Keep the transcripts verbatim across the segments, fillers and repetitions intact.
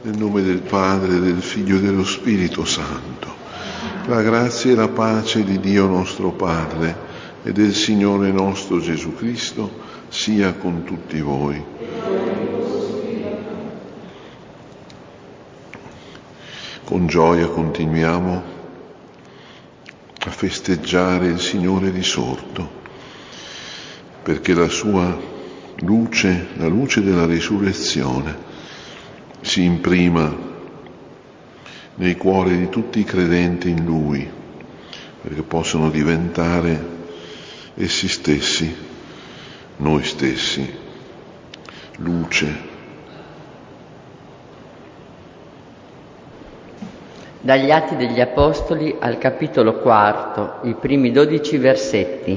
Nel nome del Padre, del Figlio e dello Spirito Santo. La grazia e la pace di Dio nostro Padre e del Signore nostro Gesù Cristo sia con tutti voi. Con gioia continuiamo a festeggiare il Signore risorto, perché la sua luce, la luce della risurrezione, si imprima nei cuori di tutti i credenti in Lui, perché possono diventare essi stessi, noi stessi, luce. Dagli Atti degli Apostoli al capitolo quarto, i primi dodici versetti.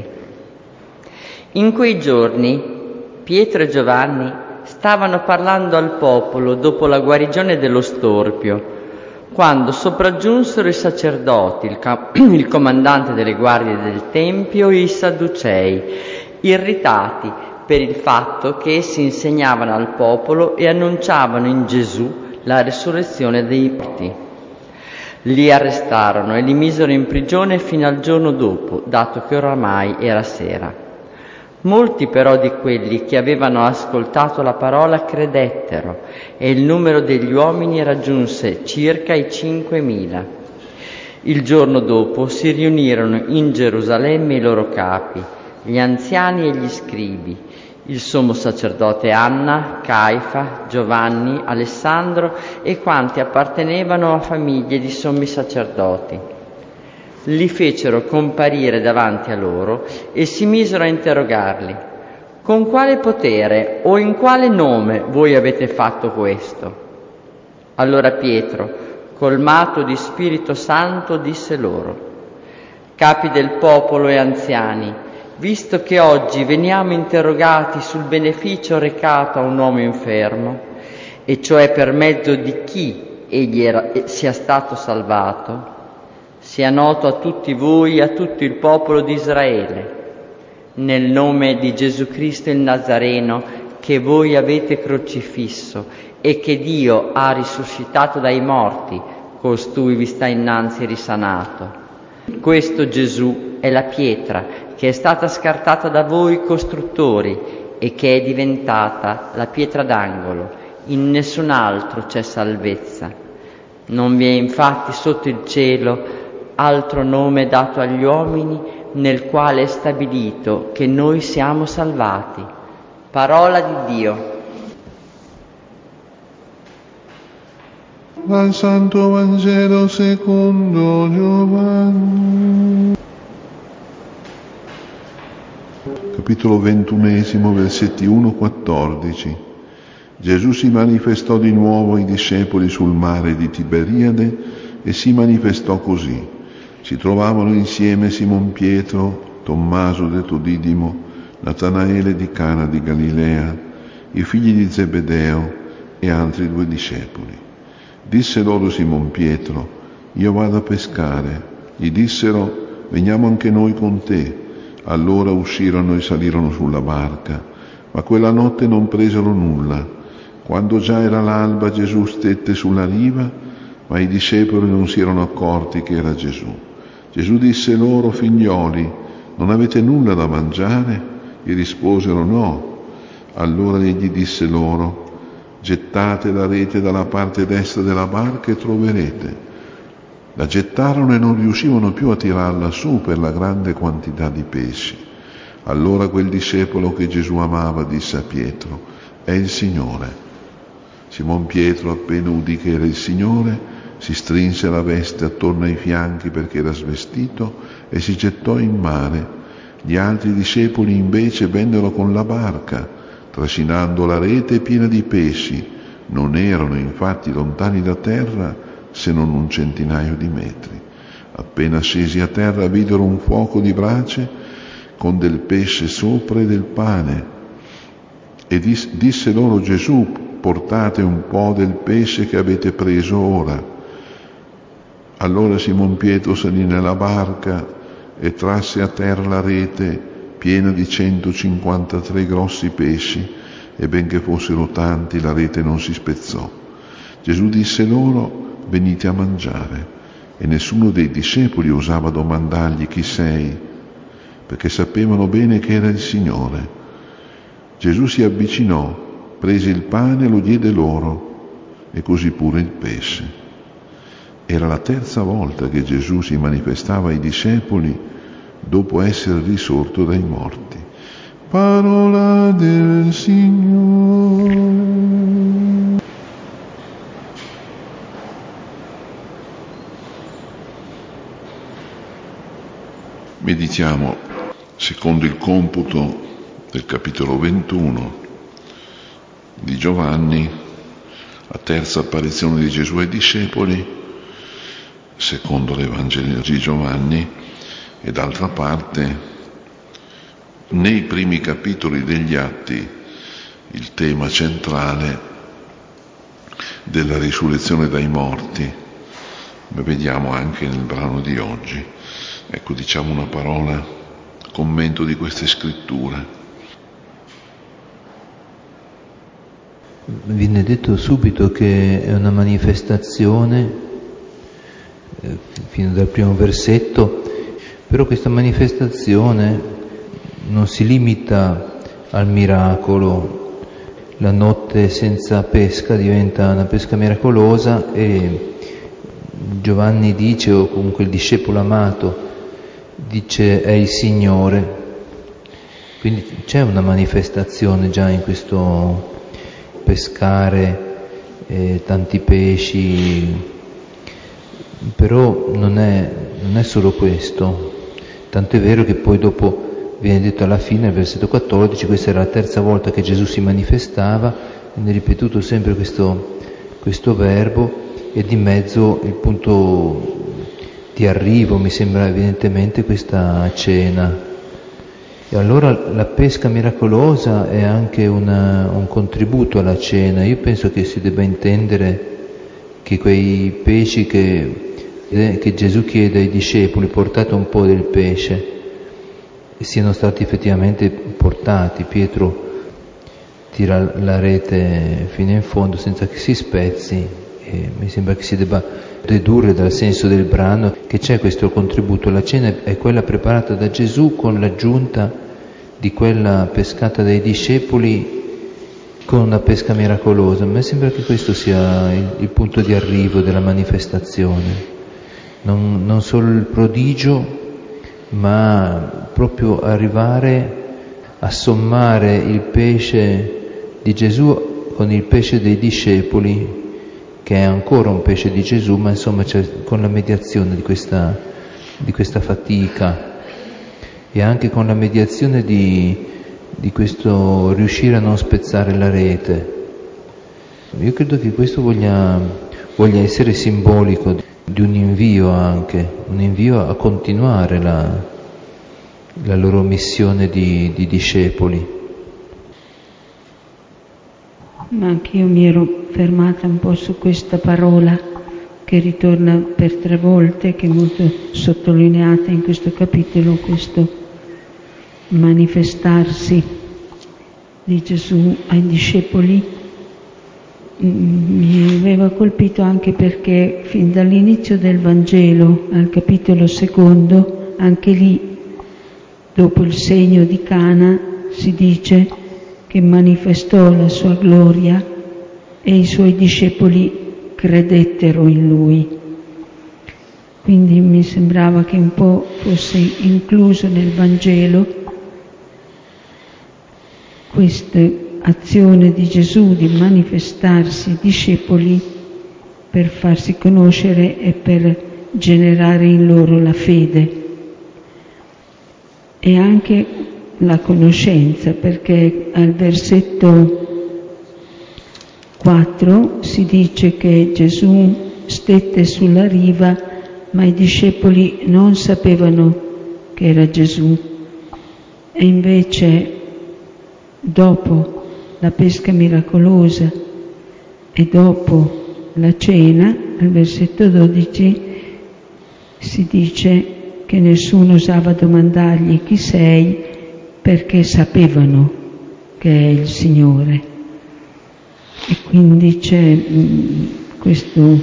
In quei giorni Pietro e Giovanni stavano parlando al popolo dopo la guarigione dello storpio, quando sopraggiunsero i sacerdoti, il, ca- il comandante delle guardie del Tempio e i Sadducei, irritati per il fatto che essi insegnavano al popolo e annunciavano in Gesù la risurrezione dei morti. Li arrestarono e li misero in prigione fino al giorno dopo, dato che oramai era sera. Molti però di quelli che avevano ascoltato la parola credettero, e il numero degli uomini raggiunse circa i cinquemila. Il giorno dopo si riunirono in Gerusalemme i loro capi, gli anziani e gli scribi, il sommo sacerdote Anna, Caifa, Giovanni, Alessandro e quanti appartenevano a famiglie di sommi sacerdoti. Li fecero comparire davanti a loro e si misero a interrogarli: con quale potere o in quale nome voi avete fatto questo? Allora Pietro, colmato di Spirito Santo, disse loro: capi del popolo e anziani, visto che oggi veniamo interrogati sul beneficio recato a un uomo infermo, e cioè per mezzo di chi egli era, sia stato salvato, sia noto a tutti voi e a tutto il popolo di Israele, nel nome di Gesù Cristo il Nazareno, che voi avete crocifisso e che Dio ha risuscitato dai morti, costui vi sta innanzi risanato. Questo Gesù è la pietra che è stata scartata da voi costruttori e che è diventata la pietra d'angolo. In nessun altro c'è salvezza. Non vi è infatti sotto il cielo altro nome dato agli uomini nel quale è stabilito che noi siamo salvati. Parola di Dio. Dal Santo Vangelo secondo Giovanni. Capitolo ventunesimo, versetti uno a quattordici. Gesù si manifestò di nuovo ai discepoli sul mare di Tiberiade e si manifestò così. Si trovavano insieme Simon Pietro, Tommaso detto Didimo, Natanaele di Cana di Galilea, i figli di Zebedeo e altri due discepoli. Disse loro Simon Pietro: io vado a pescare. Gli dissero: veniamo anche noi con te. Allora uscirono e salirono sulla barca, ma quella notte non presero nulla. Quando già era l'alba, Gesù stette sulla riva, ma i discepoli non si erano accorti che era Gesù. Gesù disse loro: figlioli, non avete nulla da mangiare? Gli risposero: no. Allora egli disse loro: gettate la rete dalla parte destra della barca e troverete. La gettarono e non riuscivano più a tirarla su per la grande quantità di pesci. Allora quel discepolo che Gesù amava disse a Pietro: è il Signore. Simon Pietro, appena udì che era il Signore, si strinse la veste attorno ai fianchi perché era svestito e si gettò in mare. Gli altri discepoli invece vennero con la barca, trascinando la rete piena di pesci. Non erano infatti lontani da terra se non un centinaio di metri. Appena scesi a terra videro un fuoco di brace con del pesce sopra e del pane. E dis- disse loro Gesù: portate un po' del pesce che avete preso ora. Allora Simon Pietro salì nella barca e trasse a terra la rete piena di centocinquantatré grossi pesci, e benché fossero tanti la rete non si spezzò. Gesù disse loro: venite a mangiare. E nessuno dei discepoli osava domandargli: chi sei? Perché sapevano bene che era il Signore. Gesù si avvicinò, prese il pane e lo diede loro, e così pure il pesce. Era la terza volta che Gesù si manifestava ai discepoli dopo essere risorto dai morti. Parola del Signore. Meditiamo secondo il computo del capitolo ventuno di Giovanni, la terza apparizione di Gesù ai discepoli, secondo l'Evangelo di Giovanni, e d'altra parte nei primi capitoli degli Atti il tema centrale della risurrezione dai morti, lo vediamo anche nel brano di oggi. Ecco, diciamo una parola, commento di queste scritture. Viene detto subito che è una manifestazione, eh, fino dal primo versetto, però questa manifestazione non si limita al miracolo. La notte senza pesca diventa una pesca miracolosa e Giovanni dice, o comunque il discepolo amato dice, è il Signore. Quindi c'è una manifestazione già in questo pescare eh, tanti pesci, però non è, non è solo questo, tanto è vero che poi dopo viene detto alla fine, al versetto quattordici, questa era la terza volta che Gesù si manifestava, viene ripetuto sempre questo, questo verbo, e di mezzo il punto di arrivo mi sembra evidentemente questa cena. E allora la pesca miracolosa è anche una, un contributo alla cena. Io penso che si debba intendere che quei pesci che, che Gesù chiede ai discepoli, portate un po' del pesce, siano stati effettivamente portati. Pietro tira la rete fino in fondo senza che si spezzi, e mi sembra che si debba dedurre dal senso del brano che c'è questo contributo. La cena è quella preparata da Gesù con l'aggiunta di quella pescata dai discepoli con una pesca miracolosa. A me sembra che questo sia il, il punto di arrivo della manifestazione, non, non solo il prodigio, ma proprio arrivare a sommare il pesce di Gesù con il pesce dei discepoli, che è ancora un pesce di Gesù, ma insomma c'è, con la mediazione di questa, di questa fatica e anche con la mediazione di, di questo riuscire a non spezzare la rete. Io credo che questo voglia, voglia essere simbolico di un invio anche, un invio a continuare la, la loro missione di, di discepoli. Ma anche io mi ero fermata un po' su questa parola che ritorna per tre volte, che è molto sottolineata in questo capitolo, questo manifestarsi di Gesù ai discepoli. Mi aveva colpito anche perché fin dall'inizio del Vangelo al capitolo secondo, anche lì, dopo il segno di Cana, si dice che manifestò la sua gloria e i suoi discepoli credettero in lui. Quindi mi sembrava che un po' fosse incluso nel Vangelo questa azione di Gesù di manifestarsi ai discepoli per farsi conoscere e per generare in loro la fede e anche la conoscenza, perché al versetto quattro si dice che Gesù stette sulla riva, ma i discepoli non sapevano che era Gesù. E invece, dopo la pesca miracolosa e dopo la cena, al versetto dodici, si dice che nessuno osava domandargli chi sei, perché sapevano che è il Signore. E quindi c'è mh, questo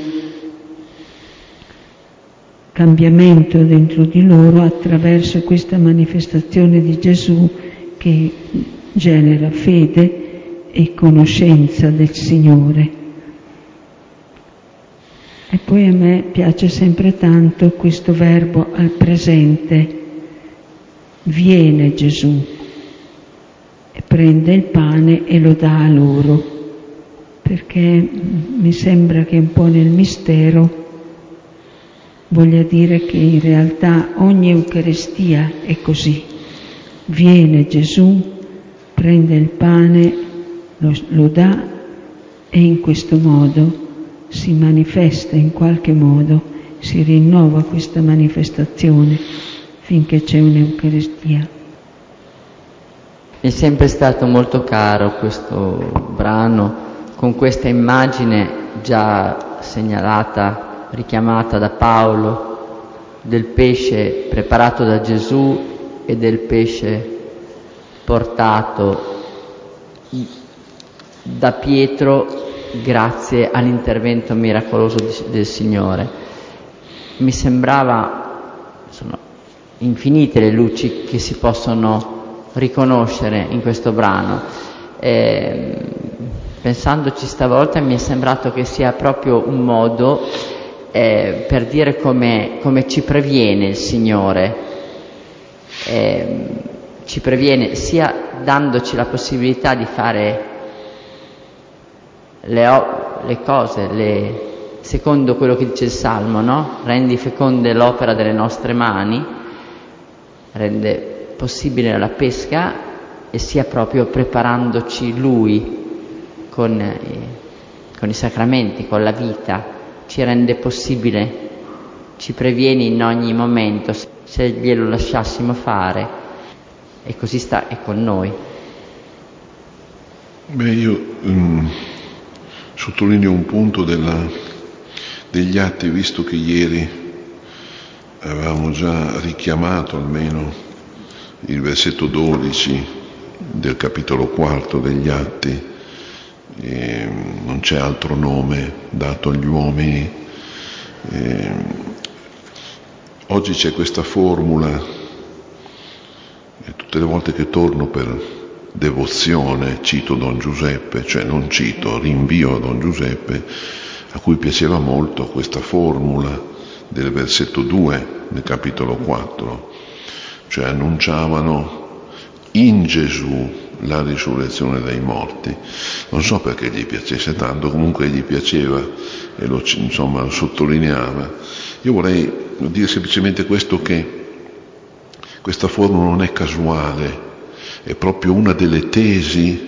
cambiamento dentro di loro attraverso questa manifestazione di Gesù che genera fede e conoscenza del Signore. E poi a me piace sempre tanto questo verbo al presente. Viene Gesù e prende il pane e lo dà a loro, perché mi sembra che un po' nel mistero voglia dire che in realtà ogni Eucaristia è così. Viene Gesù, prende il pane, lo, lo dà e in questo modo si manifesta in qualche modo, si rinnova questa manifestazione finché c'è un'Eucaristia. Mi è sempre stato molto caro questo brano, con questa immagine già segnalata, richiamata da Paolo, del pesce preparato da Gesù e del pesce portato da Pietro grazie all'intervento miracoloso del Signore. Mi sembrava, sono infinite le luci che si possono riconoscere in questo brano. E, pensandoci stavolta mi è sembrato che sia proprio un modo eh, per dire come, come ci previene il Signore, eh, ci previene sia dandoci la possibilità di fare Le, le cose, le, secondo quello che dice il Salmo, no? Rendi feconde l'opera delle nostre mani, rende possibile la pesca e sia proprio preparandoci Lui con, eh, con i sacramenti, con la vita, ci rende possibile, ci previene in ogni momento se glielo lasciassimo fare, e così sta è con noi. Beh, io... Um... sottolineo un punto della, degli atti, visto che ieri avevamo già richiamato almeno il versetto dodici del capitolo quarto degli Atti, e non c'è altro nome dato agli uomini. E oggi c'è questa formula, e tutte le volte che torno per devozione cito Don Giuseppe, cioè non cito, rinvio a Don Giuseppe, a cui piaceva molto questa formula del versetto due del capitolo quattro, cioè annunciavano in Gesù la risurrezione dai morti. Non so perché gli piacesse tanto, comunque gli piaceva e lo, insomma, lo sottolineava. Io vorrei dire semplicemente questo, che questa formula non è casuale, è proprio una delle tesi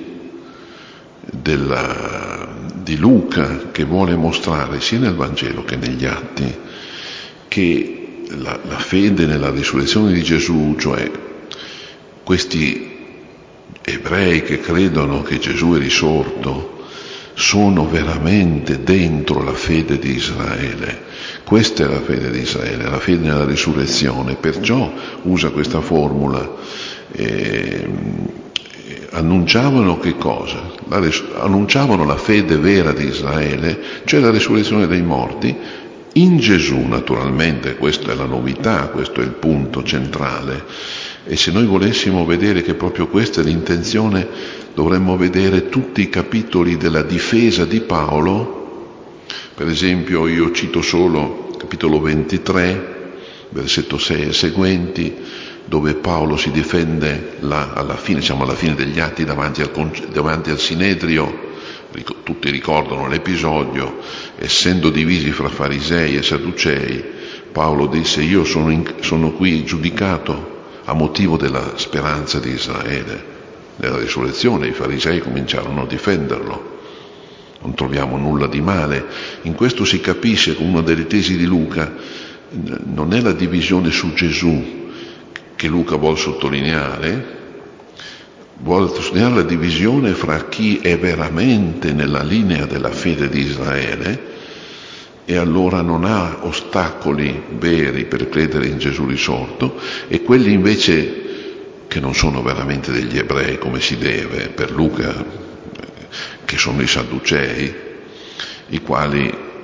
della, di Luca, che vuole mostrare sia nel Vangelo che negli Atti che la, la fede nella risurrezione di Gesù, cioè questi ebrei che credono che Gesù è risorto, sono veramente dentro la fede di Israele. Questa è la fede di Israele, la fede nella risurrezione, perciò usa questa formula. Eh, annunciavano che cosa? La res- annunciavano la fede vera di Israele, cioè la risurrezione dei morti, in Gesù naturalmente. Questa è la novità, questo è il punto centrale. E se noi volessimo vedere che proprio questa è l'intenzione, dovremmo vedere tutti i capitoli della difesa di Paolo. Per esempio, io cito solo capitolo ventitré, versetto sei e seguenti, dove Paolo si difende la, alla fine, diciamo alla fine degli Atti, davanti al, davanti al Sinedrio. Tutti ricordano l'episodio, essendo divisi fra farisei e sadducei, Paolo disse: io sono, in, sono qui giudicato a motivo della speranza di Israele. Nella risurrezione i farisei cominciarono a difenderlo. Non troviamo nulla di male. In questo si capisce, con una delle tesi di Luca, non è la divisione su Gesù che Luca vuole sottolineare, vuole sottolineare la divisione fra chi è veramente nella linea della fede di Israele e allora non ha ostacoli veri per credere in Gesù risorto, e quelli invece che non sono veramente degli ebrei come si deve per Luca, che sono i sadducei, i quali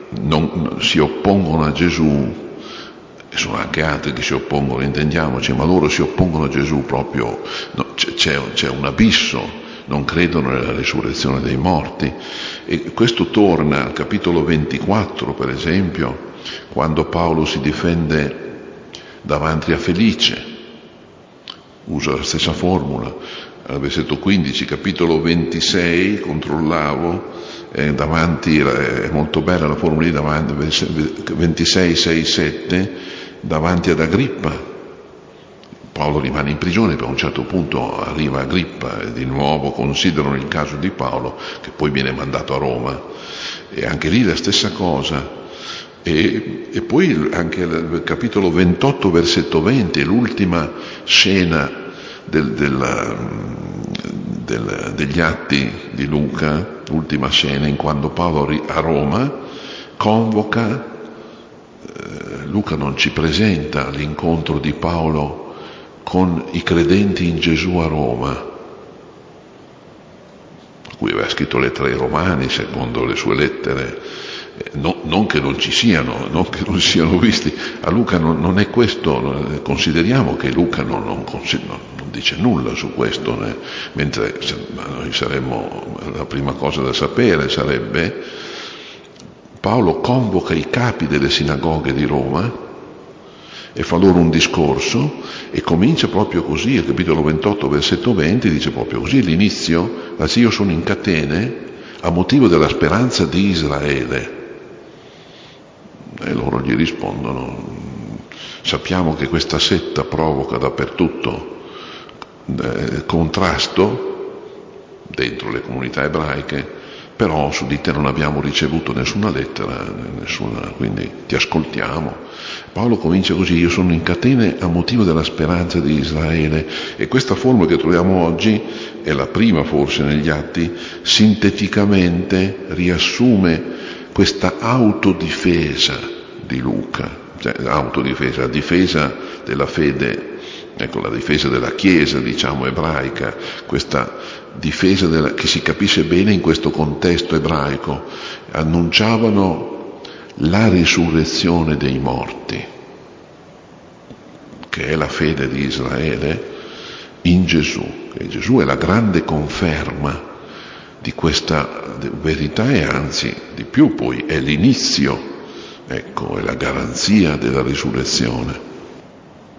non, si oppongono a Gesù, e sono anche altri che si oppongono, intendiamoci, ma loro si oppongono a Gesù proprio, no, c'è, c'è un abisso, non credono nella risurrezione dei morti. E questo torna al capitolo ventiquattro, per esempio, quando Paolo si difende davanti a Felice, usa la stessa formula, al versetto quindici, capitolo ventisei, controllavo, eh, davanti, è molto bella la formula lì, davanti, ventisei, sei, sette, davanti ad Agrippa. Paolo rimane in prigione, per un certo punto arriva Agrippa e di nuovo considerano il caso di Paolo, che poi viene mandato a Roma, e anche lì la stessa cosa. E, e poi anche il capitolo ventotto, versetto venti, è l'ultima scena del, del, del, degli Atti di Luca, l'ultima scena in quando Paolo a Roma convoca, eh, Luca non ci presenta l'incontro di Paolo con i credenti in Gesù a Roma, a cui aveva scritto lettere ai Romani secondo le sue lettere, eh, no, non che non ci siano, non che non siano visti. A Luca non, non è questo, consideriamo che Luca non, non, non, non dice nulla su questo, né? Mentre noi saremmo, la prima cosa da sapere sarebbe, Paolo convoca i capi delle sinagoghe di Roma e fa loro un discorso e comincia proprio così, il capitolo ventotto, versetto venti, dice proprio così, l'inizio, anzi io sono in catene a motivo della speranza di Israele. E loro gli rispondono, sappiamo che questa setta provoca dappertutto eh, contrasto dentro le comunità ebraiche, però su di te non abbiamo ricevuto nessuna lettera, nessuna, quindi ti ascoltiamo. Paolo comincia così, io sono in catene a motivo della speranza di Israele, e questa formula che troviamo oggi è la prima forse negli Atti, sinteticamente riassume questa autodifesa di Luca, cioè autodifesa, difesa della fede, ecco, la difesa della Chiesa, diciamo, ebraica, questa difesa della, che si capisce bene in questo contesto ebraico. Annunciavano la risurrezione dei morti, che è la fede di Israele in Gesù, che Gesù è la grande conferma di questa verità, e anzi di più, poi è l'inizio, ecco, è la garanzia della risurrezione.